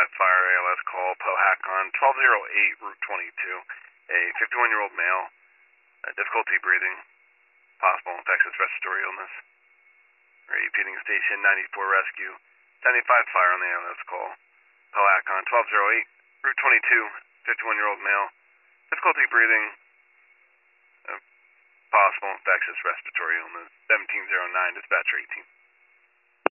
fire ALS call, Pohakon, 1208 Route 22. A 51-year-old male, difficulty breathing, possible infectious respiratory illness. Repeating station 94 rescue, 75 fire on the ALS call, Pohakon, 1208 Route 22. 51-year-old male, difficulty breathing, possible infectious respiratory illness. 1709, dispatcher 18.